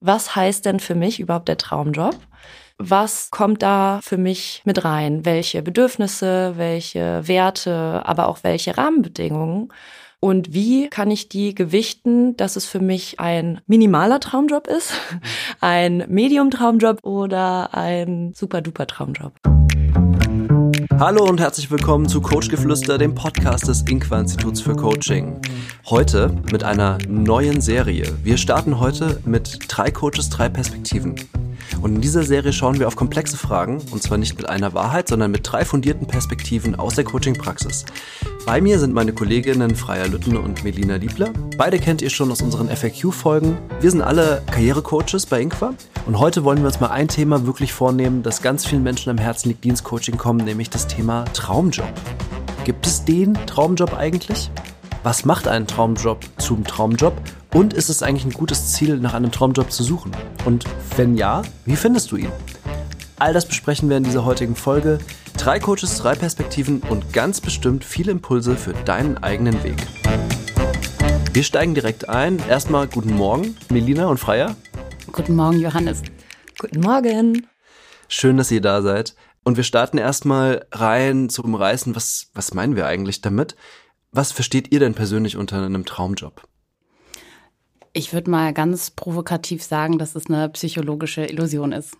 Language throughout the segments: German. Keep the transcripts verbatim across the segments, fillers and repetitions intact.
was heißt denn für mich überhaupt der Traumjob? Was kommt da für mich mit rein? Welche Bedürfnisse, welche Werte, aber auch welche Rahmenbedingungen? Und wie kann ich die gewichten, dass es für mich ein minimaler Traumjob ist, ein Medium-Traumjob oder ein super-duper-Traumjob? Hallo und herzlich willkommen zu Coachgeflüster, dem Podcast des Ingquar Instituts für Coaching. Heute mit einer neuen Serie. Wir starten heute mit drei Coaches, drei Perspektiven. Und in dieser Serie schauen wir auf komplexe Fragen, und zwar nicht mit einer Wahrheit, sondern mit drei fundierten Perspektiven aus der Coaching-Praxis. Bei mir sind meine Kolleginnen Freya Lütten und Melina Liebler. Beide kennt ihr schon aus unseren F A Q-Folgen. Wir sind alle Karrierecoaches bei Ingquar. Und heute wollen wir uns mal ein Thema wirklich vornehmen, das ganz vielen Menschen am Herzen liegt, die ins Coaching kommen, nämlich das Thema Traumjob. Gibt es den Traumjob eigentlich? Was macht einen Traumjob zum Traumjob? Und ist es eigentlich ein gutes Ziel, nach einem Traumjob zu suchen? Und wenn ja, wie findest du ihn? All das besprechen wir in dieser heutigen Folge. Drei Coaches, drei Perspektiven und ganz bestimmt viele Impulse für deinen eigenen Weg. Wir steigen direkt ein. Erstmal guten Morgen, Melina und Freya. Guten Morgen, Johannes. Guten Morgen. Schön, dass ihr da seid. Und wir starten erstmal rein zu umreißen, was, was meinen wir eigentlich damit? Was versteht ihr denn persönlich unter einem Traumjob? Ich würde mal ganz provokativ sagen, dass es eine psychologische Illusion ist.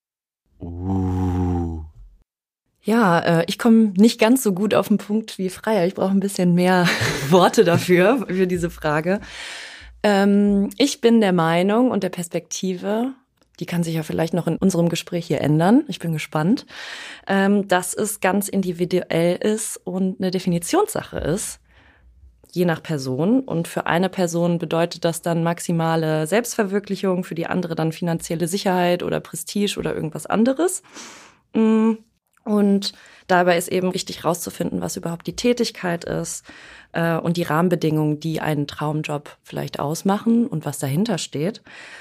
Uh. Ja, äh, ich komme nicht ganz so gut auf den Punkt wie Freya. Ich brauche ein bisschen mehr Worte dafür, für diese Frage. Ähm, ich bin der Meinung und der Perspektive, die kann sich ja vielleicht noch in unserem Gespräch hier ändern, ich bin gespannt, ähm, dass es ganz individuell ist und eine Definitionssache ist, je nach Person. Und für eine Person bedeutet das dann maximale Selbstverwirklichung, für die andere dann finanzielle Sicherheit oder Prestige oder irgendwas anderes. Und dabei ist eben wichtig rauszufinden, was überhaupt die Tätigkeit ist äh, und die Rahmenbedingungen, die einen Traumjob vielleicht ausmachen und was dahinter steht.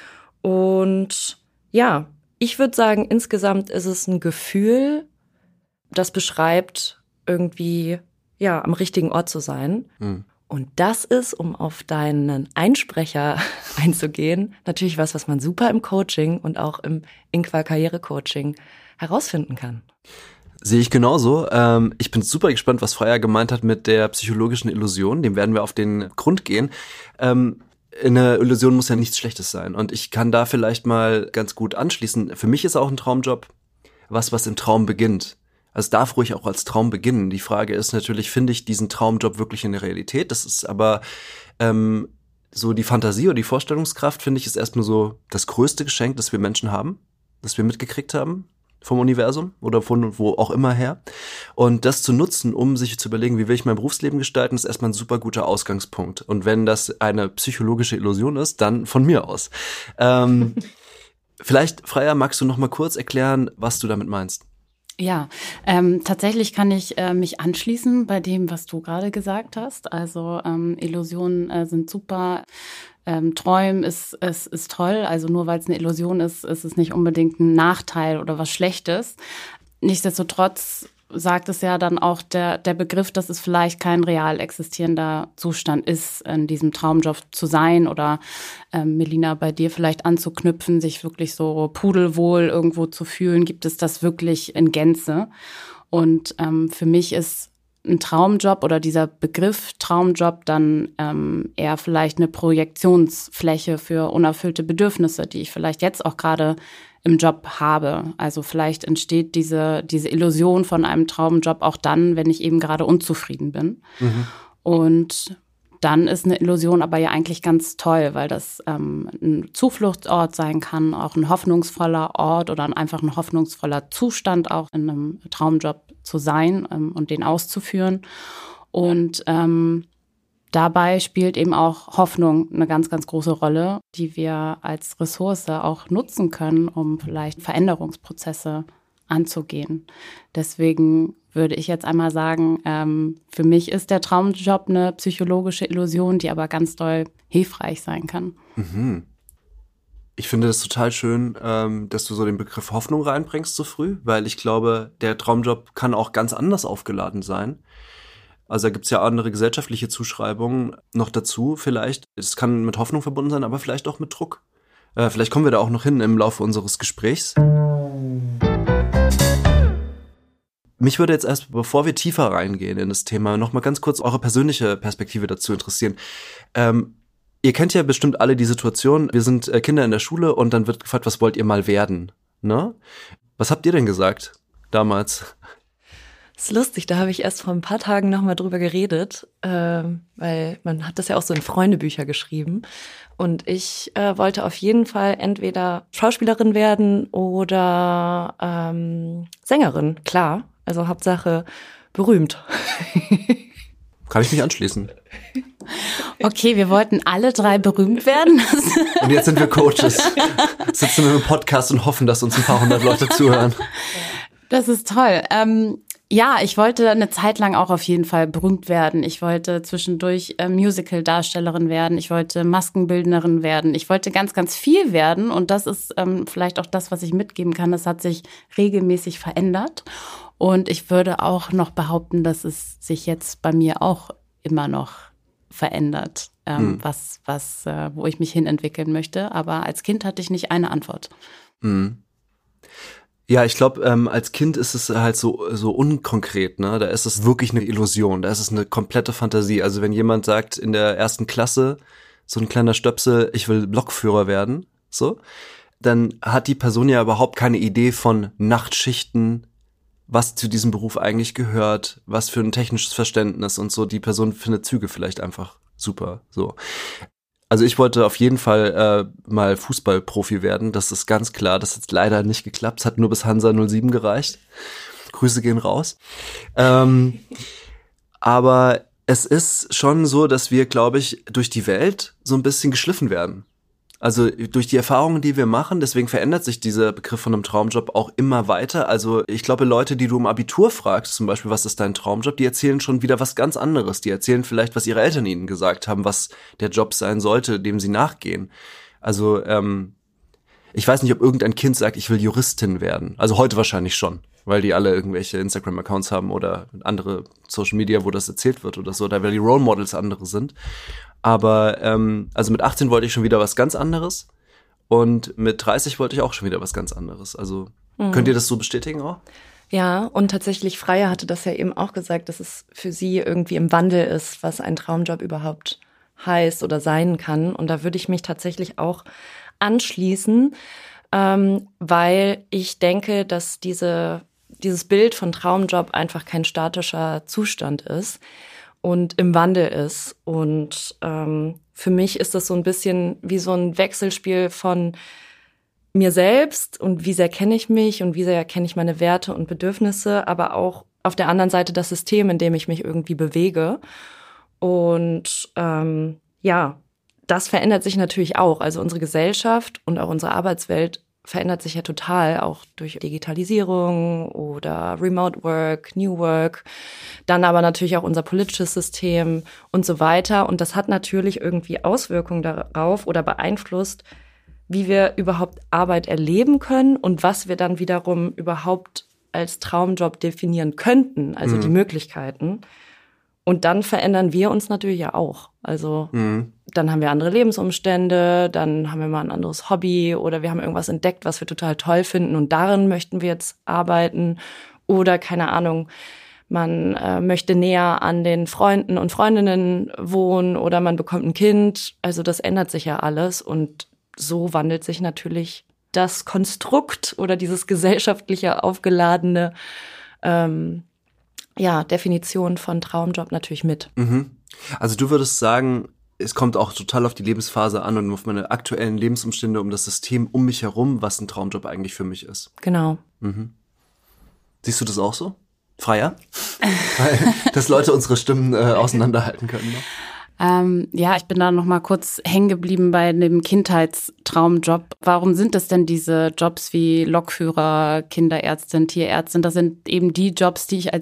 Und ja, ich würde sagen, insgesamt ist es ein Gefühl, das beschreibt irgendwie, ja, am richtigen Ort zu sein. Mhm. Und das ist, um auf deinen Einsprecher einzugehen, natürlich was, was man super im Coaching und auch im Ingquar Karrierecoaching herausfinden kann. Sehe ich genauso. Ähm, ich bin super gespannt, was Freya gemeint hat mit der psychologischen Illusion. Dem werden wir auf den Grund gehen. Ähm, eine Illusion muss ja nichts Schlechtes sein. Und ich kann da vielleicht mal ganz gut anschließen. Für mich ist auch ein Traumjob was, was im Traum beginnt. Also es darf ruhig auch als Traum beginnen. Die Frage ist natürlich, finde ich diesen Traumjob wirklich in der Realität? Das ist aber ähm, so die Fantasie oder die Vorstellungskraft, finde ich, ist erstmal so das größte Geschenk, das wir Menschen haben, das wir mitgekriegt haben vom Universum oder von wo auch immer her. Und das zu nutzen, um sich zu überlegen, wie will ich mein Berufsleben gestalten, ist erstmal ein super guter Ausgangspunkt. Und wenn das eine psychologische Illusion ist, dann von mir aus. Ähm, vielleicht, Freya, magst du noch mal kurz erklären, was du damit meinst? Ja, ähm, tatsächlich kann ich äh, mich anschließen bei dem, was du gerade gesagt hast. Also ähm, Illusionen äh, sind super. Ähm, Träumen ist, ist, ist toll. Also nur weil es eine Illusion ist, ist es nicht unbedingt ein Nachteil oder was Schlechtes. Nichtsdestotrotz sagt es ja dann auch der, der Begriff, dass es vielleicht kein real existierender Zustand ist, in diesem Traumjob zu sein oder ähm, Melina, bei dir vielleicht anzuknüpfen, sich wirklich so pudelwohl irgendwo zu fühlen. Gibt es das wirklich in Gänze? Und ähm, für mich ist ein Traumjob oder dieser Begriff Traumjob dann ähm, eher vielleicht eine Projektionsfläche für unerfüllte Bedürfnisse, die ich vielleicht jetzt auch gerade im Job habe. Also vielleicht entsteht diese diese Illusion von einem Traumjob auch dann, wenn ich eben gerade unzufrieden bin. Mhm. Und dann ist eine Illusion aber ja eigentlich ganz toll, weil das ähm, ein Zufluchtsort sein kann, auch ein hoffnungsvoller Ort oder einfach ein hoffnungsvoller Zustand auch in einem Traumjob zu sein ähm, und den auszuführen. Und ähm, dabei spielt eben auch Hoffnung eine ganz, ganz große Rolle, die wir als Ressource auch nutzen können, um vielleicht Veränderungsprozesse anzugehen. Deswegen würde ich jetzt einmal sagen, ähm, für mich ist der Traumjob eine psychologische Illusion, die aber ganz doll hilfreich sein kann. Mhm. Ich finde das total schön, ähm, dass du so den Begriff Hoffnung reinbringst so früh, weil ich glaube, der Traumjob kann auch ganz anders aufgeladen sein. Also da gibt's ja andere gesellschaftliche Zuschreibungen noch dazu vielleicht. Es kann mit Hoffnung verbunden sein, aber vielleicht auch mit Druck. Äh, vielleicht kommen wir da auch noch hin im Laufe unseres Gesprächs. Mich würde jetzt erst, bevor wir tiefer reingehen in das Thema, noch mal ganz kurz eure persönliche Perspektive dazu interessieren. Ähm, ihr kennt ja bestimmt alle die Situation, wir sind äh, Kinder in der Schule und dann wird gefragt, was wollt ihr mal werden? Ne? Was habt ihr denn gesagt damals? Das ist lustig, da habe ich erst vor ein paar Tagen noch mal drüber geredet, äh, weil man hat das ja auch so in Freundebücher geschrieben. Und ich äh, wollte auf jeden Fall entweder Schauspielerin werden oder ähm, Sängerin, klar. Also Hauptsache berühmt. Kann ich mich anschließen. Okay, wir wollten alle drei berühmt werden. Und jetzt sind wir Coaches. Sitzen wir im Podcast und hoffen, dass uns ein paar hundert Leute zuhören. Das ist toll. Ähm, ja, ich wollte eine Zeit lang auch auf jeden Fall berühmt werden. Ich wollte zwischendurch äh, Musical-Darstellerin werden. Ich wollte Maskenbildnerin werden. Ich wollte ganz, ganz viel werden. Und das ist ähm, vielleicht auch das, was ich mitgeben kann. Das hat sich regelmäßig verändert. Und ich würde auch noch behaupten, dass es sich jetzt bei mir auch immer noch verändert, ähm, hm. was, was, äh, wo ich mich hinentwickeln möchte. Aber als Kind hatte ich nicht eine Antwort. Hm. Ja, ich glaube, ähm, als Kind ist es halt so so unkonkret, ne? Da ist es wirklich eine Illusion, da ist es eine komplette Fantasie. Also wenn jemand sagt in der ersten Klasse, so ein kleiner Stöpsel, ich will Lokführer werden, so, dann hat die Person ja überhaupt keine Idee von Nachtschichten, was zu diesem Beruf eigentlich gehört, was für ein technisches Verständnis und so. Die Person findet Züge vielleicht einfach super, so. Also ich wollte auf jeden Fall äh, mal Fußballprofi werden, das ist ganz klar. Das hat leider nicht geklappt, es hat nur bis Hansa null sieben gereicht. Grüße gehen raus. Ähm, aber es ist schon so, dass wir, glaube ich, durch die Welt so ein bisschen geschliffen werden. Also durch die Erfahrungen, die wir machen, deswegen verändert sich dieser Begriff von einem Traumjob auch immer weiter. Also ich glaube, Leute, die du im Abitur fragst, zum Beispiel, was ist dein Traumjob, die erzählen schon wieder was ganz anderes. Die erzählen vielleicht, was ihre Eltern ihnen gesagt haben, was der Job sein sollte, dem sie nachgehen. Also ähm, ich weiß nicht, ob irgendein Kind sagt, ich will Juristin werden. Also heute wahrscheinlich schon, weil die alle irgendwelche Instagram-Accounts haben oder andere Social Media, wo das erzählt wird oder so, da weil die Role Models andere sind. Aber ähm, also mit achtzehn wollte ich schon wieder was ganz anderes und mit dreißig wollte ich auch schon wieder was ganz anderes. Also mhm. Könnt ihr das so bestätigen auch? Ja, und tatsächlich Freya hatte das ja eben auch gesagt, dass es für sie irgendwie im Wandel ist, was ein Traumjob überhaupt heißt oder sein kann. Und da würde ich mich tatsächlich auch anschließen, ähm, weil ich denke, dass diese dieses Bild von Traumjob einfach kein statischer Zustand ist und im Wandel ist. Und ähm, für mich ist das so ein bisschen wie so ein Wechselspiel von mir selbst und wie sehr kenne ich mich und wie sehr kenne ich meine Werte und Bedürfnisse, aber auch auf der anderen Seite das System, in dem ich mich irgendwie bewege. Und ähm, ja, das verändert sich natürlich auch. Also unsere Gesellschaft und auch unsere Arbeitswelt verändert sich ja total, auch durch Digitalisierung oder Remote Work, New Work, dann aber natürlich auch unser politisches System und so weiter. Und das hat natürlich irgendwie Auswirkungen darauf oder beeinflusst, wie wir überhaupt Arbeit erleben können und was wir dann wiederum überhaupt als Traumjob definieren könnten, also mhm. die Möglichkeiten. Und dann verändern wir uns natürlich ja auch. Also mhm. dann haben wir andere Lebensumstände, dann haben wir mal ein anderes Hobby oder wir haben irgendwas entdeckt, was wir total toll finden und darin möchten wir jetzt arbeiten. Oder, keine Ahnung, man äh, möchte näher an den Freunden und Freundinnen wohnen oder man bekommt ein Kind. Also das ändert sich ja alles und so wandelt sich natürlich das Konstrukt oder dieses gesellschaftliche aufgeladene ähm, ja, Definition von Traumjob natürlich mit. Mhm. Also du würdest sagen, es kommt auch total auf die Lebensphase an und auf meine aktuellen Lebensumstände, um das System um mich herum, was ein Traumjob eigentlich für mich ist. Genau. Mhm. Siehst du das auch so? Freier? Weil, dass Leute unsere Stimmen äh, auseinanderhalten können. Ne? Ähm, ja, ich bin da noch mal kurz hängen geblieben bei dem Kindheitstraumjob. Warum sind das denn diese Jobs wie Lokführer, Kinderärztin, Tierärztin? Das sind eben die Jobs, die ich als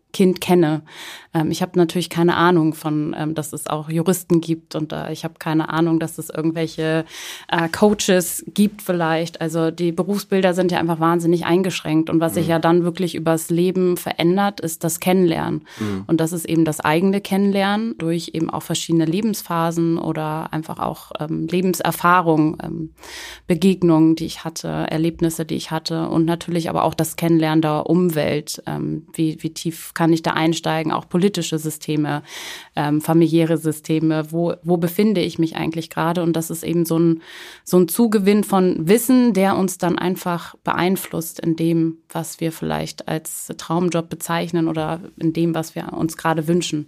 Kind kenne. Ähm, ich habe natürlich keine Ahnung von, ähm, dass es auch Juristen gibt und äh, ich habe keine Ahnung, dass es irgendwelche äh, Coaches gibt vielleicht. Also die Berufsbilder sind ja einfach wahnsinnig eingeschränkt und was sich ja dann wirklich übers Leben verändert, ist das Kennenlernen. Mhm. Und das ist eben das eigene Kennenlernen durch eben auch verschiedene Lebensphasen oder einfach auch ähm, Lebenserfahrung, ähm, Begegnungen, die ich hatte, Erlebnisse, die ich hatte und natürlich aber auch das Kennenlernen der Umwelt. Ähm, wie, wie tief kann ich da einsteigen? Auch politische Systeme, ähm, familiäre Systeme. Wo, wo befinde ich mich eigentlich gerade? Und das ist eben so ein, so ein Zugewinn von Wissen, der uns dann einfach beeinflusst in dem, was wir vielleicht als Traumjob bezeichnen oder in dem, was wir uns gerade wünschen.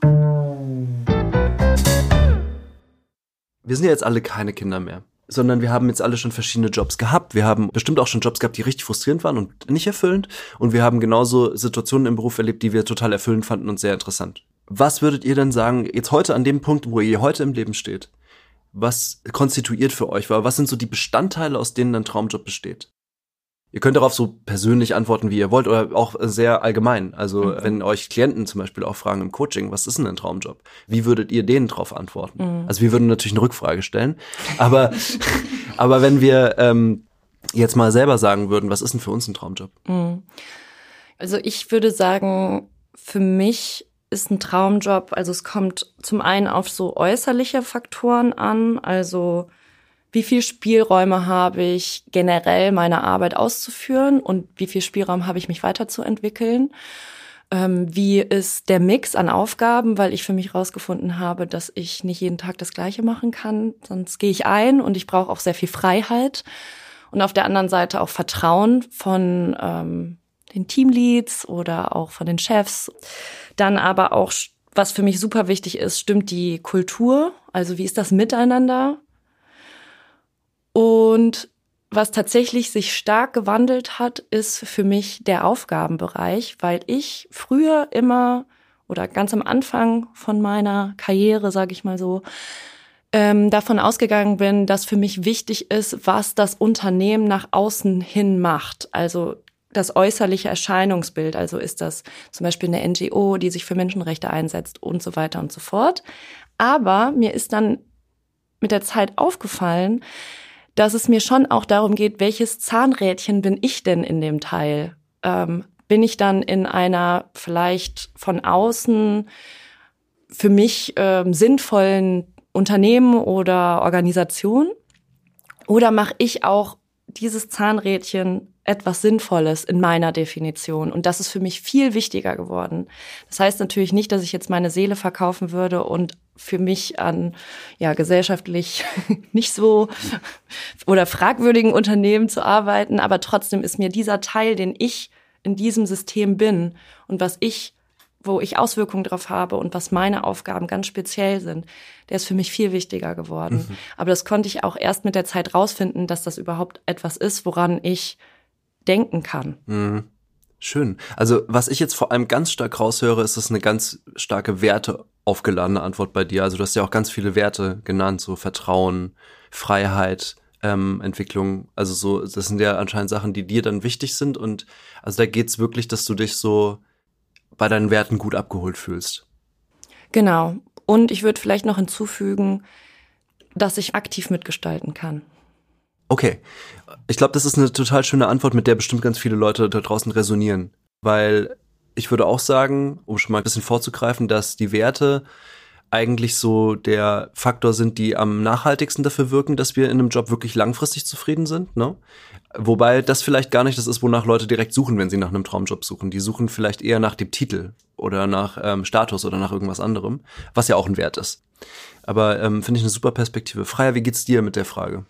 Wir sind ja jetzt alle keine Kinder mehr, sondern wir haben jetzt alle schon verschiedene Jobs gehabt. Wir haben bestimmt auch schon Jobs gehabt, die richtig frustrierend waren und nicht erfüllend. Und wir haben genauso Situationen im Beruf erlebt, die wir total erfüllend fanden und sehr interessant. Was würdet ihr denn sagen, jetzt heute an dem Punkt, wo ihr heute im Leben steht, was konstituiert für euch? Was sind so die Bestandteile, aus denen ein Traumjob besteht? Ihr könnt darauf so persönlich antworten, wie ihr wollt, oder auch sehr allgemein. Also mhm. wenn euch Klienten zum Beispiel auch fragen im Coaching, was ist denn ein Traumjob? Wie würdet ihr denen drauf antworten? Mhm. Also wir würden natürlich eine Rückfrage stellen, aber aber wenn wir ähm, jetzt mal selber sagen würden, was ist denn für uns ein Traumjob? Mhm. Also ich würde sagen, für mich ist ein Traumjob, also es kommt zum einen auf so äußerliche Faktoren an, also wie viel Spielräume habe ich generell, meine Arbeit auszuführen und wie viel Spielraum habe ich, mich weiterzuentwickeln? Ähm, wie ist der Mix an Aufgaben, weil ich für mich rausgefunden habe, dass ich nicht jeden Tag das Gleiche machen kann, sonst gehe ich ein und ich brauche auch sehr viel Freiheit. Und auf der anderen Seite auch Vertrauen von ähm, den Teamleads oder auch von den Chefs. Dann aber auch, was für mich super wichtig ist, stimmt die Kultur, also wie ist das Miteinander? Und was tatsächlich sich stark gewandelt hat, ist für mich der Aufgabenbereich, weil ich früher immer oder ganz am Anfang von meiner Karriere, sage ich mal so, ähm, davon ausgegangen bin, dass für mich wichtig ist, was das Unternehmen nach außen hin macht. Also das äußerliche Erscheinungsbild, also ist das zum Beispiel eine N G O, die sich für Menschenrechte einsetzt und so weiter und so fort. Aber mir ist dann mit der Zeit aufgefallen, dass es mir schon auch darum geht, welches Zahnrädchen bin ich denn in dem Teil? Ähm, bin ich dann in einer vielleicht von außen für mich ähm, sinnvollen Unternehmen oder Organisation? Oder mache ich auch dieses Zahnrädchen etwas Sinnvolles in meiner Definition? Und das ist für mich viel wichtiger geworden. Das heißt natürlich nicht, dass ich jetzt meine Seele verkaufen würde und für mich an ja gesellschaftlich nicht so oder fragwürdigen Unternehmen zu arbeiten, aber trotzdem ist mir dieser Teil, den ich in diesem System bin und was ich, wo ich Auswirkungen drauf habe und was meine Aufgaben ganz speziell sind, der ist für mich viel wichtiger geworden. Mhm. Aber das konnte ich auch erst mit der Zeit rausfinden, dass das überhaupt etwas ist, woran ich denken kann. Mhm. Schön. Also was ich jetzt vor allem ganz stark raushöre, ist das eine ganz starke Werte aufgeladene Antwort bei dir. Also du hast ja auch ganz viele Werte genannt, so Vertrauen, Freiheit, ähm, Entwicklung. Also so, das sind ja anscheinend Sachen, die dir dann wichtig sind. Und also da geht's wirklich, dass du dich so bei deinen Werten gut abgeholt fühlst. Genau. Und ich würde vielleicht noch hinzufügen, dass ich aktiv mitgestalten kann. Okay. Ich glaube, das ist eine total schöne Antwort, mit der bestimmt ganz viele Leute da draußen resonieren. Weil ich würde auch sagen, um schon mal ein bisschen vorzugreifen, dass die Werte eigentlich so der Faktor sind, die am nachhaltigsten dafür wirken, dass wir in einem Job wirklich langfristig zufrieden sind, ne? Wobei das vielleicht gar nicht das ist, wonach Leute direkt suchen, wenn sie nach einem Traumjob suchen. Die suchen vielleicht eher nach dem Titel oder nach ähm, Status oder nach irgendwas anderem, was ja auch ein Wert ist. Aber ähm, finde ich eine super Perspektive. Freya, wie geht's dir mit der Frage?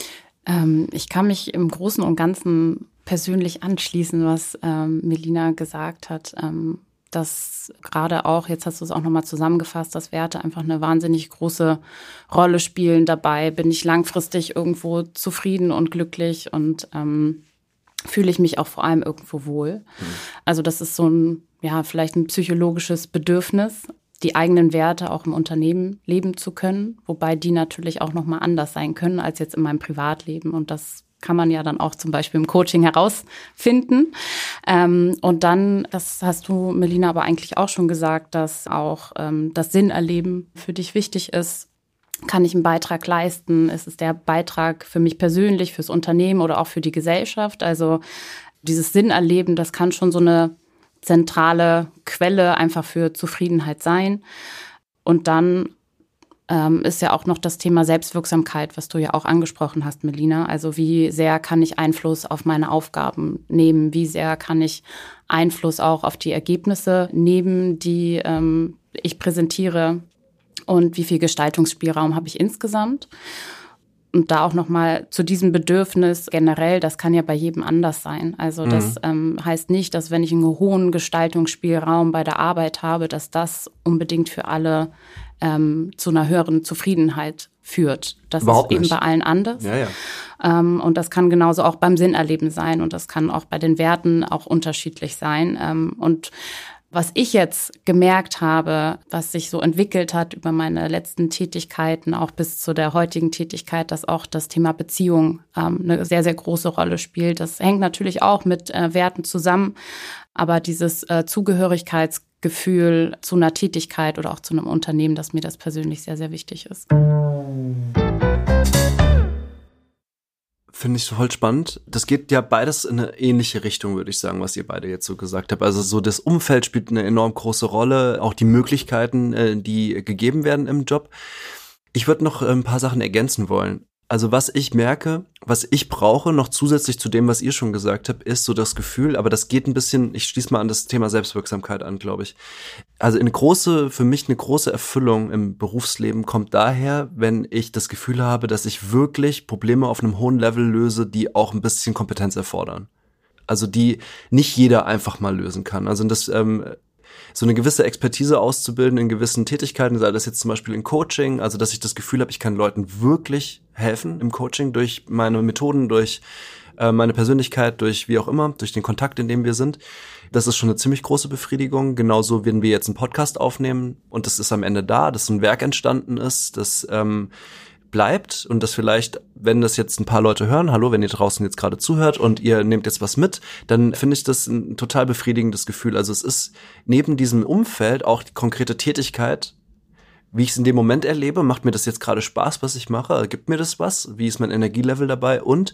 Ähm, ich kann mich im Großen und Ganzen persönlich anschließen, was ähm, Melina gesagt hat. Ähm, dass gerade auch, jetzt hast du es auch nochmal zusammengefasst, dass Werte einfach eine wahnsinnig große Rolle spielen dabei. Bin ich langfristig irgendwo zufrieden und glücklich und ähm, fühle ich mich auch vor allem irgendwo wohl. Mhm. Also das ist so ein, ja, vielleicht ein psychologisches Bedürfnis, die eigenen Werte auch im Unternehmen leben zu können, wobei die natürlich auch nochmal anders sein können als jetzt in meinem Privatleben. Und das kann man ja dann auch zum Beispiel im Coaching herausfinden. Ähm, und dann, das hast du, Melina, aber eigentlich auch schon gesagt, dass auch ähm, das Sinnerleben für dich wichtig ist. Kann ich einen Beitrag leisten? Ist es der Beitrag für mich persönlich, fürs Unternehmen oder auch für die Gesellschaft? Also dieses Sinnerleben, das kann schon so eine zentrale Quelle einfach für Zufriedenheit sein. Und dann ähm, ist ja auch noch das Thema Selbstwirksamkeit, was du ja auch angesprochen hast, Melina. Also wie sehr kann ich Einfluss auf meine Aufgaben nehmen? Wie sehr kann ich Einfluss auch auf die Ergebnisse nehmen, die ähm, ich präsentiere? Und wie viel Gestaltungsspielraum habe ich insgesamt? Und da auch nochmal zu diesem Bedürfnis generell, das kann ja bei jedem anders sein. Also mhm. das ähm, heißt nicht, dass wenn ich einen hohen Gestaltungsspielraum bei der Arbeit habe, dass das unbedingt für alle ähm, zu einer höheren Zufriedenheit führt. Das Überhaupt ist eben nicht. Bei allen anders. Ja, ja. Ähm, und das kann genauso auch beim Sinnerleben sein und das kann auch bei den Werten auch unterschiedlich sein. Ähm, und was ich jetzt gemerkt habe, was sich so entwickelt hat über meine letzten Tätigkeiten, auch bis zu der heutigen Tätigkeit, dass auch das Thema Beziehung ähm, eine sehr, sehr große Rolle spielt. Das hängt natürlich auch mit äh, Werten zusammen, aber dieses äh, Zugehörigkeitsgefühl zu einer Tätigkeit oder auch zu einem Unternehmen, dass mir das persönlich sehr, sehr wichtig ist. Finde ich voll spannend. Das geht ja beides in eine ähnliche Richtung, würde ich sagen, was ihr beide jetzt so gesagt habt. Also so das Umfeld spielt eine enorm große Rolle, auch die Möglichkeiten, die gegeben werden im Job. Ich würde noch ein paar Sachen ergänzen wollen. Also was ich merke, was ich brauche, noch zusätzlich zu dem, was ihr schon gesagt habt, ist so das Gefühl, aber das geht ein bisschen, ich schließe mal an das Thema Selbstwirksamkeit an, glaube ich. Also eine große, für mich eine große Erfüllung im Berufsleben kommt daher, wenn ich das Gefühl habe, dass ich wirklich Probleme auf einem hohen Level löse, die auch ein bisschen Kompetenz erfordern. Also die nicht jeder einfach mal lösen kann. Also das ähm, so eine gewisse Expertise auszubilden in gewissen Tätigkeiten, sei das jetzt zum Beispiel in Coaching, also dass ich das Gefühl habe, ich kann Leuten wirklich helfen im Coaching durch meine Methoden, durch äh, meine Persönlichkeit, durch wie auch immer, durch den Kontakt, in dem wir sind. Das ist schon eine ziemlich große Befriedigung. Genauso, wenn wir jetzt einen Podcast aufnehmen und das ist am Ende da, dass ein Werk entstanden ist, das ähm, bleibt und das vielleicht, wenn das jetzt ein paar Leute hören, hallo, wenn ihr draußen jetzt gerade zuhört und ihr nehmt jetzt was mit, dann finde ich das ein total befriedigendes Gefühl. Also es ist neben diesem Umfeld auch die konkrete Tätigkeit, wie ich es in dem Moment erlebe, macht mir das jetzt gerade Spaß, was ich mache, gibt mir das was, wie ist mein Energielevel dabei und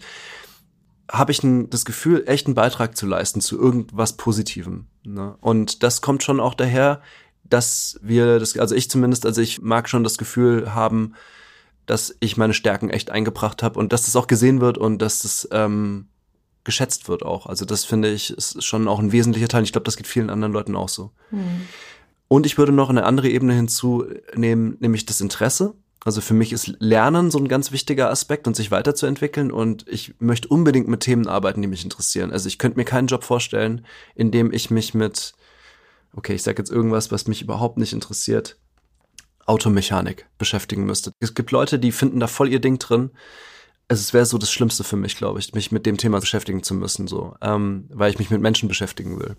habe ich ein, das Gefühl, echt einen Beitrag zu leisten zu irgendwas Positivem. Ne? Und das kommt schon auch daher, dass wir, das, also ich zumindest, also ich mag schon das Gefühl haben, dass ich meine Stärken echt eingebracht habe und dass das auch gesehen wird und dass das ähm, geschätzt wird auch. Also das finde ich ist schon auch ein wesentlicher Teil. Ich glaube, das geht vielen anderen Leuten auch so. Mhm. Und ich würde noch eine andere Ebene hinzunehmen, nämlich das Interesse. Also für mich ist Lernen so ein ganz wichtiger Aspekt und sich weiterzuentwickeln und ich möchte unbedingt mit Themen arbeiten, die mich interessieren. Also ich könnte mir keinen Job vorstellen, in dem ich mich mit, okay, ich sage jetzt irgendwas, was mich überhaupt nicht interessiert, Automechanik beschäftigen müsste. Es gibt Leute, die finden da voll ihr Ding drin. Also es wäre so das Schlimmste für mich, glaube ich, mich mit dem Thema beschäftigen zu müssen, so, ähm, weil ich mich mit Menschen beschäftigen will.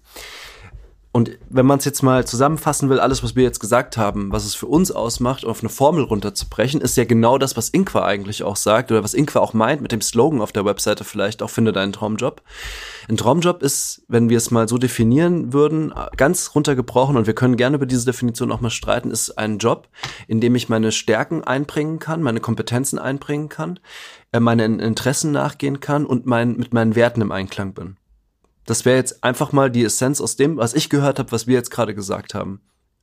Und wenn man es jetzt mal zusammenfassen will, alles, was wir jetzt gesagt haben, was es für uns ausmacht, auf eine Formel runterzubrechen, ist ja genau das, was Ingvar eigentlich auch sagt oder was Ingvar auch meint mit dem Slogan auf der Webseite vielleicht auch, finde deinen Traumjob. Ein Traumjob ist, wenn wir es mal so definieren würden, ganz runtergebrochen und wir können gerne über diese Definition auch mal streiten, ist ein Job, in dem ich meine Stärken einbringen kann, meine Kompetenzen einbringen kann, meinen Interessen nachgehen kann und mein, mit meinen Werten im Einklang bin. Das wäre jetzt einfach mal die Essenz aus dem, was ich gehört habe, was wir jetzt gerade gesagt haben.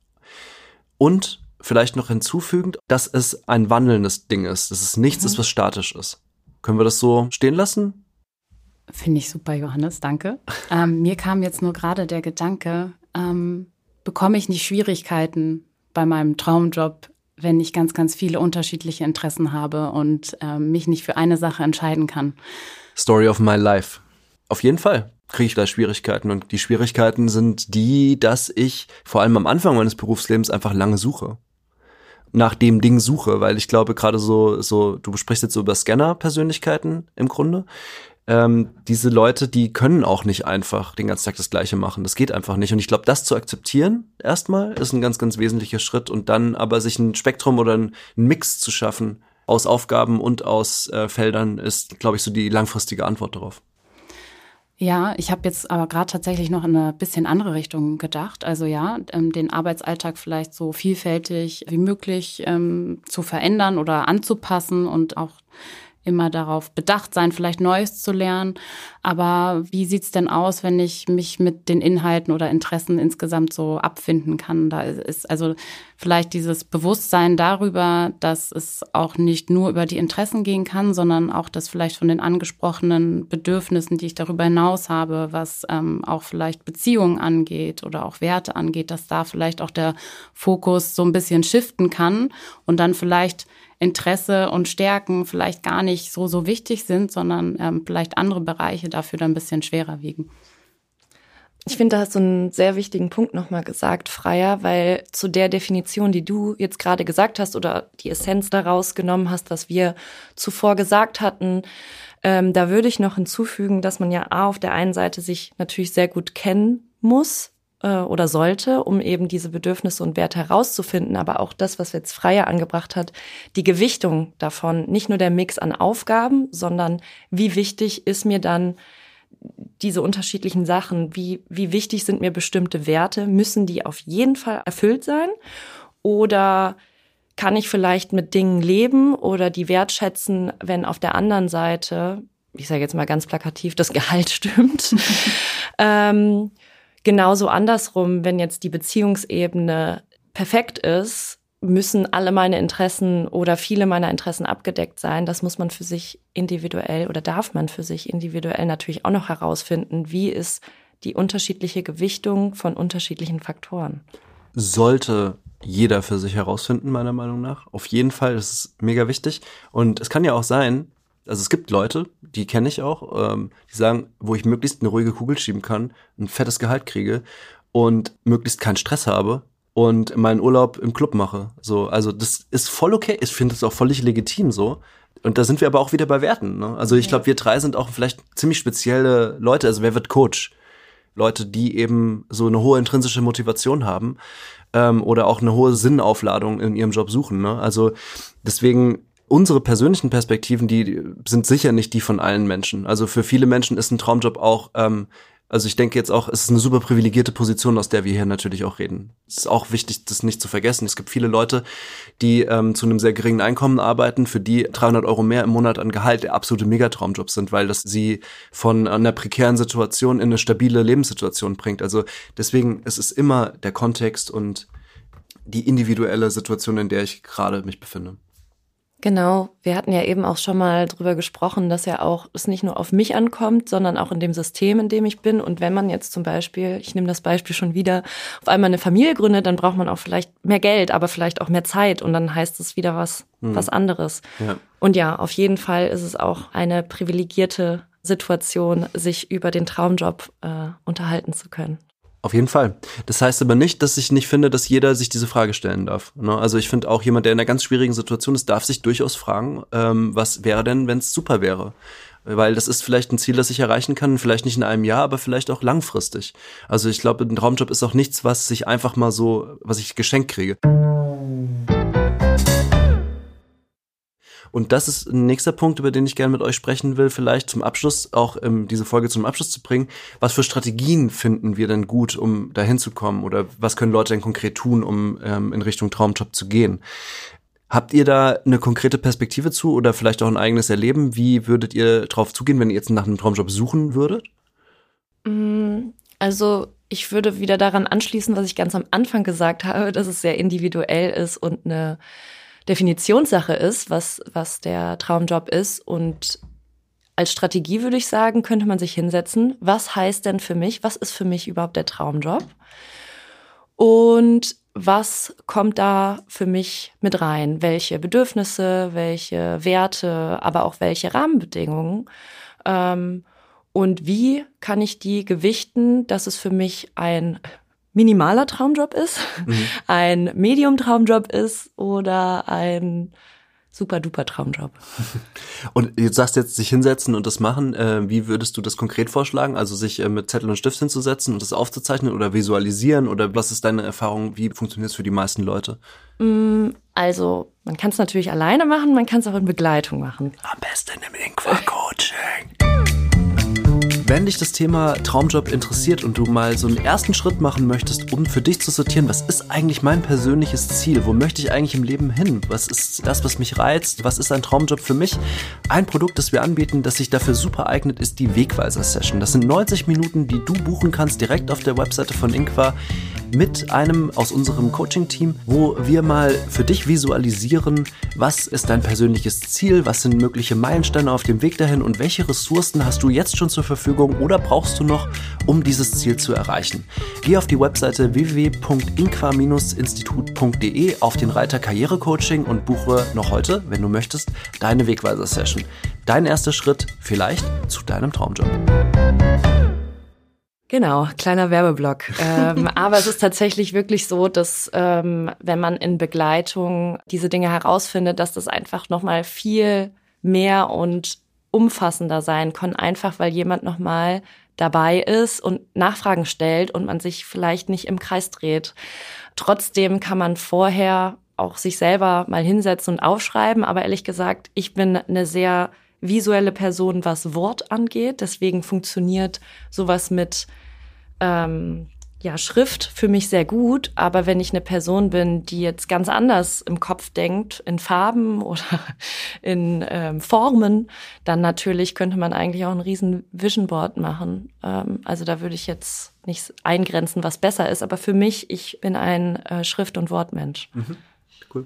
Und vielleicht noch hinzufügend, dass es ein wandelndes Ding ist, dass es nichts mhm. ist, was statisch ist. Können wir das so stehen lassen? Finde ich super, Johannes, danke. ähm, mir kam jetzt nur gerade der Gedanke, ähm, bekomme ich nicht Schwierigkeiten bei meinem Traumjob, wenn ich ganz, ganz viele unterschiedliche Interessen habe und ähm, mich nicht für eine Sache entscheiden kann? Story of my life. Auf jeden Fall kriege ich da Schwierigkeiten und die Schwierigkeiten sind die, dass ich vor allem am Anfang meines Berufslebens einfach lange suche. Nach dem Ding suche, weil ich glaube gerade so, so du sprichst jetzt so über Scanner-Persönlichkeiten im Grunde. Ähm, diese Leute, die können auch nicht einfach den ganzen Tag das Gleiche machen. Das geht einfach nicht. Und ich glaube, das zu akzeptieren erstmal ist ein ganz, ganz wesentlicher Schritt und dann aber sich ein Spektrum oder ein Mix zu schaffen aus Aufgaben und aus äh, Feldern ist, glaube ich, so die langfristige Antwort darauf. Ja, ich habe jetzt aber gerade tatsächlich noch in eine bisschen andere Richtung gedacht. Also ja, ähm, den Arbeitsalltag vielleicht so vielfältig wie möglich ähm, zu verändern oder anzupassen und auch immer darauf bedacht sein, vielleicht Neues zu lernen. Aber wie sieht's denn aus, wenn ich mich mit den Inhalten oder Interessen insgesamt so abfinden kann? Da ist also vielleicht dieses Bewusstsein darüber, dass es auch nicht nur über die Interessen gehen kann, sondern auch das vielleicht von den angesprochenen Bedürfnissen, die ich darüber hinaus habe, was ähm, auch vielleicht Beziehungen angeht oder auch Werte angeht, dass da vielleicht auch der Fokus so ein bisschen shiften kann und dann vielleicht Interesse und Stärken vielleicht gar nicht so, so wichtig sind, sondern ähm, vielleicht andere Bereiche dafür dann ein bisschen schwerer wiegen. Ich finde, da hast du einen sehr wichtigen Punkt nochmal gesagt, Freya, weil zu der Definition, die du jetzt gerade gesagt hast oder die Essenz daraus genommen hast, was wir zuvor gesagt hatten, ähm, da würde ich noch hinzufügen, dass man ja A, auf der einen Seite sich natürlich sehr gut kennen muss, oder sollte, um eben diese Bedürfnisse und Werte herauszufinden, aber auch das, was jetzt Freya angebracht hat, die Gewichtung davon, nicht nur der Mix an Aufgaben, sondern wie wichtig ist mir dann diese unterschiedlichen Sachen, wie, wie wichtig sind mir bestimmte Werte, müssen die auf jeden Fall erfüllt sein oder kann ich vielleicht mit Dingen leben oder die wertschätzen, wenn auf der anderen Seite, ich sage jetzt mal ganz plakativ, das Gehalt stimmt, ähm, genauso andersrum, wenn jetzt die Beziehungsebene perfekt ist, müssen alle meine Interessen oder viele meiner Interessen abgedeckt sein. Das muss man für sich individuell oder darf man für sich individuell natürlich auch noch herausfinden. Wie ist die unterschiedliche Gewichtung von unterschiedlichen Faktoren? Sollte jeder für sich herausfinden, meiner Meinung nach. Auf jeden Fall, das ist mega wichtig. Und es kann ja auch sein, also es gibt Leute, die kenne ich auch, ähm, die sagen, wo ich möglichst eine ruhige Kugel schieben kann, ein fettes Gehalt kriege und möglichst keinen Stress habe und meinen Urlaub im Club mache. So, also das ist voll okay. Ich finde es auch völlig legitim so. Und da sind wir aber auch wieder bei Werten. Ne? Also ich glaube, wir drei sind auch vielleicht ziemlich spezielle Leute. Also wer wird Coach? Leute, die eben so eine hohe intrinsische Motivation haben ähm, oder auch eine hohe Sinnaufladung in ihrem Job suchen. Ne? Also deswegen unsere persönlichen Perspektiven, die sind sicher nicht die von allen Menschen. Also für viele Menschen ist ein Traumjob auch, ähm, also ich denke jetzt auch, es ist eine super privilegierte Position, aus der wir hier natürlich auch reden. Es ist auch wichtig, das nicht zu vergessen. Es gibt viele Leute, die ähm, zu einem sehr geringen Einkommen arbeiten, für die dreihundert Euro mehr im Monat an Gehalt der absolute Megatraumjobs sind, weil das sie von einer prekären Situation in eine stabile Lebenssituation bringt. Also deswegen, es ist immer der Kontext und die individuelle Situation, in der ich gerade mich befinde. Genau, wir hatten ja eben auch schon mal drüber gesprochen, dass ja auch es nicht nur auf mich ankommt, sondern auch in dem System, in dem ich bin. Und wenn man jetzt zum Beispiel, ich nehme das Beispiel schon wieder, auf einmal eine Familie gründet, dann braucht man auch vielleicht mehr Geld, aber vielleicht auch mehr Zeit. Und dann heißt es wieder was, hm. was anderes. Ja. Und ja, auf jeden Fall ist es auch eine privilegierte Situation, sich über den Traumjob äh, unterhalten zu können. Auf jeden Fall. Das heißt aber nicht, dass ich nicht finde, dass jeder sich diese Frage stellen darf. Also ich finde auch jemand, der in einer ganz schwierigen Situation ist, darf sich durchaus fragen, ähm, was wäre denn, wenn es super wäre? Weil das ist vielleicht ein Ziel, das ich erreichen kann, vielleicht nicht in einem Jahr, aber vielleicht auch langfristig. Also ich glaube, ein Traumjob ist auch nichts, was ich einfach mal so, was ich geschenkt kriege. Und das ist ein nächster Punkt, über den ich gerne mit euch sprechen will, vielleicht zum Abschluss, auch ähm, diese Folge zum Abschluss zu bringen. Was für Strategien finden wir denn gut, um dahin zu kommen? Oder was können Leute denn konkret tun, um ähm, in Richtung Traumjob zu gehen? Habt ihr da eine konkrete Perspektive zu oder vielleicht auch ein eigenes Erleben? Wie würdet ihr drauf zugehen, wenn ihr jetzt nach einem Traumjob suchen würdet? Also ich würde wieder daran anschließen, was ich ganz am Anfang gesagt habe, dass es sehr individuell ist und eine Definitionssache ist, was, was der Traumjob ist. Und als Strategie würde ich sagen, könnte man sich hinsetzen. Was heißt denn für mich, was ist für mich überhaupt der Traumjob? Und was kommt da für mich mit rein? Welche Bedürfnisse, welche Werte, aber auch welche Rahmenbedingungen? Ähm, und wie kann ich die gewichten, dass es für mich ein minimaler Traumjob ist, mhm. ein Medium-Traumjob ist oder ein super-duper Traumjob. Und jetzt sagst du jetzt, sich hinsetzen und das machen. Äh, wie würdest du das konkret vorschlagen? Also sich äh, mit Zettel und Stift hinzusetzen und das aufzuzeichnen oder visualisieren? Oder was ist deine Erfahrung? Wie funktioniert es für die meisten Leute? Also man kann es natürlich alleine machen, man kann es auch in Begleitung machen. Am besten im Inqua-Coaching. Wenn dich das Thema Traumjob interessiert und du mal so einen ersten Schritt machen möchtest, um für dich zu sortieren, was ist eigentlich mein persönliches Ziel? Wo möchte ich eigentlich im Leben hin? Was ist das, was mich reizt? Was ist ein Traumjob für mich? Ein Produkt, das wir anbieten, das sich dafür super eignet, ist die Wegweiser-Session. Das sind neunzig Minuten, die du buchen kannst, direkt auf der Webseite von Inqua, mit einem aus unserem Coaching-Team, wo wir mal für dich visualisieren, was ist dein persönliches Ziel, was sind mögliche Meilensteine auf dem Weg dahin und welche Ressourcen hast du jetzt schon zur Verfügung oder brauchst du noch, um dieses Ziel zu erreichen. Geh auf die Webseite w w w punkt inqua institut punkt d e auf den Reiter Karrierecoaching und buche noch heute, wenn du möchtest, deine Wegweiser-Session. Dein erster Schritt vielleicht zu deinem Traumjob. Genau, kleiner Werbeblock. ähm, aber es ist tatsächlich wirklich so, dass ähm, wenn man in Begleitung diese Dinge herausfindet, dass das einfach nochmal viel mehr und umfassender sein kann, einfach weil jemand nochmal dabei ist und Nachfragen stellt und man sich vielleicht nicht im Kreis dreht. Trotzdem kann man vorher auch sich selber mal hinsetzen und aufschreiben, aber ehrlich gesagt, ich bin eine sehr visuelle Person, was Wort angeht. Deswegen funktioniert sowas mit ähm, ja, Schrift für mich sehr gut. Aber wenn ich eine Person bin, die jetzt ganz anders im Kopf denkt, in Farben oder in ähm, Formen, dann natürlich könnte man eigentlich auch ein riesen Vision Board machen. Ähm, also da würde ich jetzt nicht eingrenzen, was besser ist. Aber für mich, ich bin ein äh, Schrift- und Wortmensch. Mhm. Cool.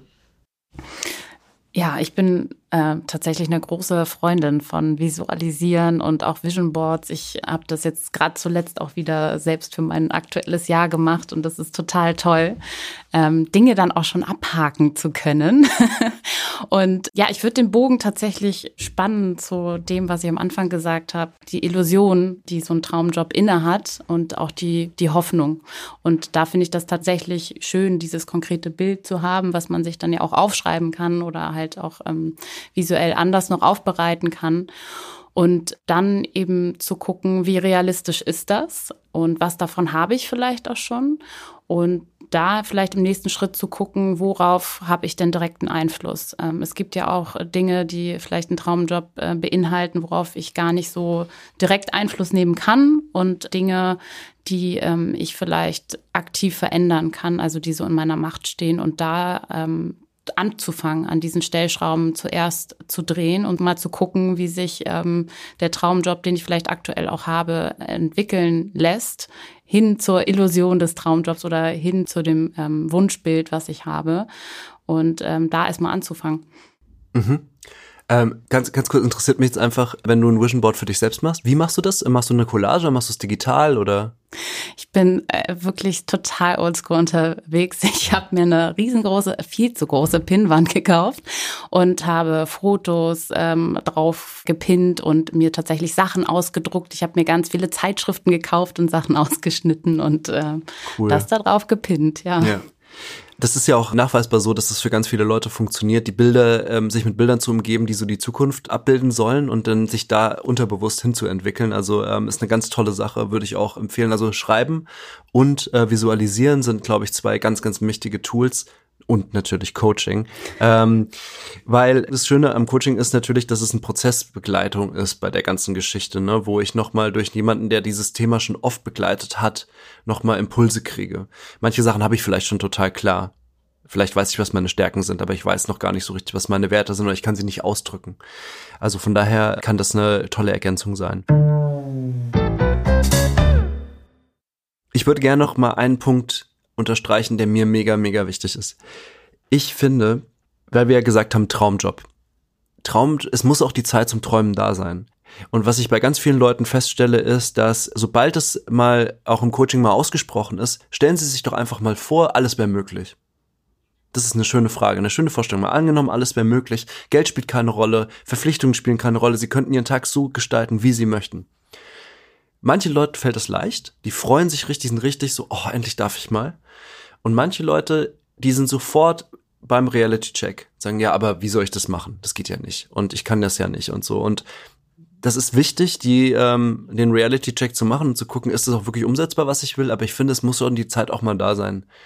Ja, ich bin äh, tatsächlich eine große Freundin von Visualisieren und auch Vision Boards. Ich habe das jetzt gerade zuletzt auch wieder selbst für mein aktuelles Jahr gemacht und das ist total toll, ähm, Dinge dann auch schon abhaken zu können. Und ja, ich würde den Bogen tatsächlich spannen zu dem, was ich am Anfang gesagt habe, die Illusion, die so ein Traumjob innehat und auch die die Hoffnung. Und da finde ich das tatsächlich schön, dieses konkrete Bild zu haben, was man sich dann ja auch aufschreiben kann oder halt auch ähm, visuell anders noch aufbereiten kann. Und dann eben zu gucken, wie realistisch ist das und was davon habe ich vielleicht auch schon. Und da vielleicht im nächsten Schritt zu gucken, worauf habe ich denn direkten Einfluss. Ähm, es gibt ja auch Dinge, die vielleicht einen Traumjob äh, beinhalten, worauf ich gar nicht so direkt Einfluss nehmen kann und Dinge, die ähm, ich vielleicht aktiv verändern kann, also die so in meiner Macht stehen und da ähm, anzufangen, an diesen Stellschrauben zuerst zu drehen und mal zu gucken, wie sich ähm, der Traumjob, den ich vielleicht aktuell auch habe, entwickeln lässt, hin zur Illusion des Traumjobs oder hin zu dem ähm, Wunschbild, was ich habe. Und ähm, da erstmal anzufangen. Mhm. Ähm, ganz, ganz kurz interessiert mich jetzt einfach, wenn du ein Vision Board für dich selbst machst, wie machst du das? Machst du eine Collage, machst du es digital oder? Ich bin äh, wirklich total oldschool unterwegs. Ich habe mir eine riesengroße, viel zu große Pinnwand gekauft und habe Fotos ähm, drauf gepinnt und mir tatsächlich Sachen ausgedruckt. Ich habe mir ganz viele Zeitschriften gekauft und Sachen ausgeschnitten und äh, cool. Das da drauf gepinnt, ja. Ja. Das ist ja auch nachweisbar so, dass es für ganz viele Leute funktioniert, die Bilder, ähm, sich mit Bildern zu umgeben, die so die Zukunft abbilden sollen und dann sich da unterbewusst hinzuentwickeln. Also ähm, ist eine ganz tolle Sache, würde ich auch empfehlen. Also schreiben und äh, visualisieren sind, glaube ich, zwei ganz, ganz wichtige Tools. Und natürlich Coaching, ähm, weil das Schöne am Coaching ist natürlich, dass es eine Prozessbegleitung ist bei der ganzen Geschichte, ne, wo ich nochmal durch jemanden, der dieses Thema schon oft begleitet hat, nochmal Impulse kriege. Manche Sachen habe ich vielleicht schon total klar. Vielleicht weiß ich, was meine Stärken sind, aber ich weiß noch gar nicht so richtig, was meine Werte sind oder ich kann sie nicht ausdrücken. Also von daher kann das eine tolle Ergänzung sein. Ich würde gerne noch mal einen Punkt unterstreichen, der mir mega, mega wichtig ist. Ich finde, weil wir ja gesagt haben, Traumjob. Traum, es muss auch die Zeit zum Träumen da sein. Und was ich bei ganz vielen Leuten feststelle, ist, dass sobald es mal auch im Coaching mal ausgesprochen ist, stellen Sie sich doch einfach mal vor, alles wäre möglich. Das ist eine schöne Frage, eine schöne Vorstellung. Mal angenommen, alles wäre möglich. Geld spielt keine Rolle, Verpflichtungen spielen keine Rolle. Sie könnten Ihren Tag so gestalten, wie Sie möchten. Manche Leute fällt es leicht, die freuen sich richtig, sind richtig so, oh, endlich darf ich mal. Und manche Leute, die sind sofort beim Reality-Check, sagen, ja, aber wie soll ich das machen? Das geht ja nicht und ich kann das ja nicht und so. Und das ist wichtig, die ähm, den Reality-Check zu machen und zu gucken, ist das auch wirklich umsetzbar, was ich will? Aber ich finde, es muss schon die Zeit auch mal da sein,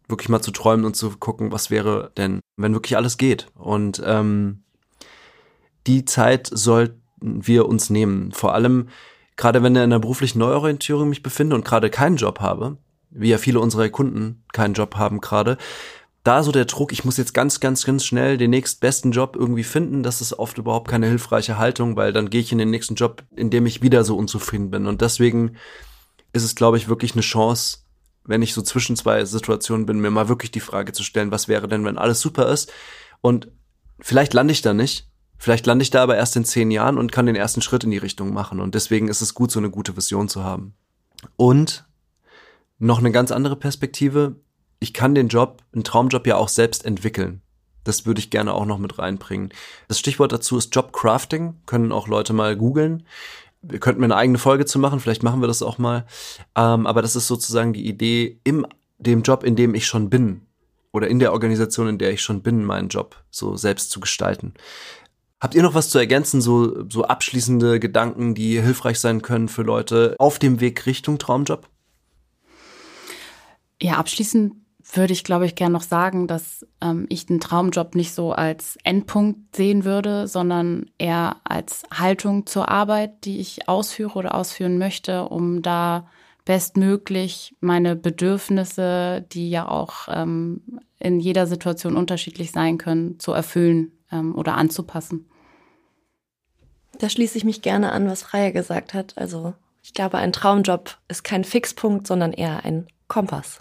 wirklich mal zu träumen und zu gucken, was wäre denn, wenn wirklich alles geht. Und ähm, die Zeit sollten wir uns nehmen. Vor allem, gerade wenn ich in einer beruflichen Neuorientierung mich befinde und gerade keinen Job habe, wie ja viele unserer Kunden keinen Job haben gerade, da so der Druck, ich muss jetzt ganz, ganz, ganz schnell den nächstbesten Job irgendwie finden, das ist oft überhaupt keine hilfreiche Haltung, weil dann gehe ich in den nächsten Job, in dem ich wieder so unzufrieden bin. Und deswegen ist es, glaube ich, wirklich eine Chance, wenn ich so zwischen zwei Situationen bin, mir mal wirklich die Frage zu stellen, was wäre denn, wenn alles super ist? Und vielleicht lande ich da nicht, vielleicht lande ich da aber erst in zehn Jahren und kann den ersten Schritt in die Richtung machen. Und deswegen ist es gut, so eine gute Vision zu haben. Und noch eine ganz andere Perspektive, ich kann den Job, einen Traumjob ja auch selbst entwickeln. Das würde ich gerne auch noch mit reinbringen. Das Stichwort dazu ist Jobcrafting, können auch Leute mal googeln. Wir könnten mir eine eigene Folge zu machen, vielleicht machen wir das auch mal. Ähm, aber das ist sozusagen die Idee, in dem Job, in dem ich schon bin, oder in der Organisation, in der ich schon bin, meinen Job so selbst zu gestalten. Habt ihr noch was zu ergänzen, so, so abschließende Gedanken, die hilfreich sein können für Leute auf dem Weg Richtung Traumjob? Ja, abschließend würde ich, glaube ich, gerne noch sagen, dass ähm, ich den Traumjob nicht so als Endpunkt sehen würde, sondern eher als Haltung zur Arbeit, die ich ausführe oder ausführen möchte, um da bestmöglich meine Bedürfnisse, die ja auch ähm, in jeder Situation unterschiedlich sein können, zu erfüllen ähm, oder anzupassen. Da schließe ich mich gerne an, was Freya gesagt hat. Also ich glaube, ein Traumjob ist kein Fixpunkt, sondern eher ein Kompass.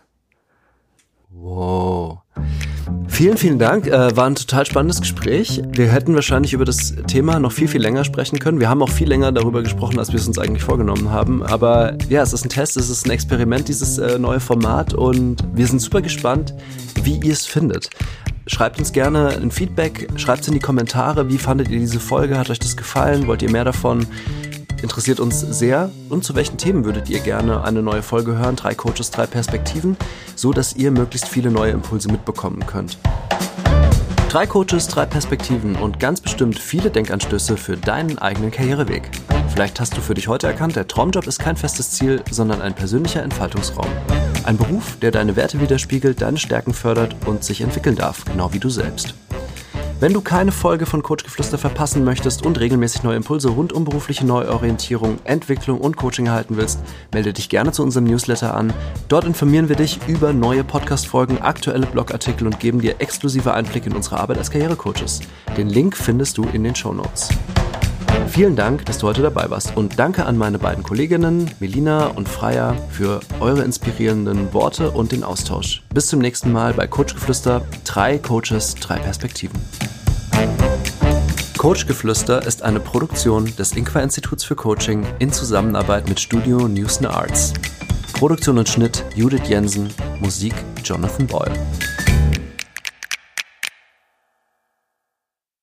Wow. Vielen, vielen Dank. Äh, war ein total spannendes Gespräch. Wir hätten wahrscheinlich über das Thema noch viel, viel länger sprechen können. Wir haben auch viel länger darüber gesprochen, als wir es uns eigentlich vorgenommen haben. Aber ja, es ist ein Test, es ist ein Experiment, dieses äh, neue Format. Und wir sind super gespannt, wie ihr es findet. Schreibt uns gerne ein Feedback, schreibt es in die Kommentare. Wie fandet ihr diese Folge? Hat euch das gefallen? Wollt ihr mehr davon? Interessiert uns sehr. Und zu welchen Themen würdet ihr gerne eine neue Folge hören? Drei Coaches, drei Perspektiven, so dass ihr möglichst viele neue Impulse mitbekommen könnt. Drei Coaches, drei Perspektiven und ganz bestimmt viele Denkanstöße für deinen eigenen Karriereweg. Vielleicht hast du für dich heute erkannt, der Traumjob ist kein festes Ziel, sondern ein persönlicher Entfaltungsraum. Ein Beruf, der deine Werte widerspiegelt, deine Stärken fördert und sich entwickeln darf, genau wie du selbst. Wenn du keine Folge von Coachgeflüster verpassen möchtest und regelmäßig neue Impulse rund um berufliche Neuorientierung, Entwicklung und Coaching erhalten willst, melde dich gerne zu unserem Newsletter an. Dort informieren wir dich über neue Podcast-Folgen, aktuelle Blogartikel und geben dir exklusive Einblicke in unsere Arbeit als Karrierecoaches. Den Link findest du in den Shownotes. Vielen Dank, dass du heute dabei warst und danke an meine beiden Kolleginnen Melina und Freya für eure inspirierenden Worte und den Austausch. Bis zum nächsten Mal bei Coachgeflüster, drei Coaches, drei Perspektiven. Coachgeflüster ist eine Produktion des Ingwer-Instituts für Coaching in Zusammenarbeit mit Studio Newson Arts. Produktion und Schnitt Judith Jensen, Musik Jonathan Boyle.